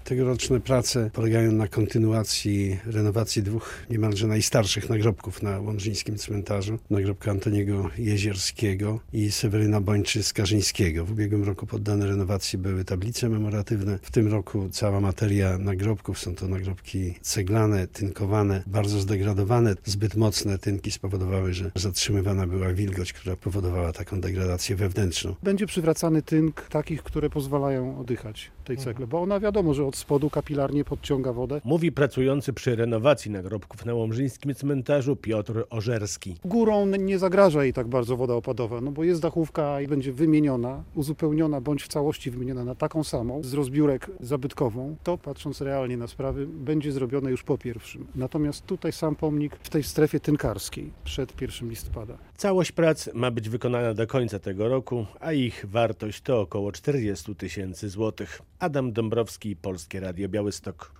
Tegoroczne prace polegają na kontynuacji renowacji dwóch niemalże najstarszych nagrobków na łomżyńskim cmentarzu. Nagrobka Antoniego Jezierskiego i Seweryna Bończy-Skarżyńskiego. W ubiegłym roku poddane renowacji były tablice memoratywne. W tym roku cała materia nagrobków, są to nagrobki ceglane, tynkowane, bardzo zdegradowane. Zbyt mocne tynki spowodowały, że zatrzymywana była wilgoć, która powodowała taką degradację wewnętrzną. Będzie przywracany tynk takich, które pozwalają oddychać tej cegle, bo ona wiadomo, że od spodu kapilarnie podciąga wodę. Mówi pracujący przy renowacji nagrobków na łomżyńskim cmentarzu Piotr Ożerski. Górą nie zagraża jej tak bardzo woda opadowa, bo jest dachówka i będzie wymieniona, uzupełniona bądź w całości wymieniona na taką samą z rozbiórek zabytkową. To, patrząc realnie na sprawy, będzie zrobione już po 1. Natomiast tutaj sam pomnik w tej strefie tynkarskiej przed 1 listopada. Całość prac ma być wykonana do końca tego roku, a ich wartość to około 40 000 złotych. Adam Dąbrowski, Polskie Radio Białystok.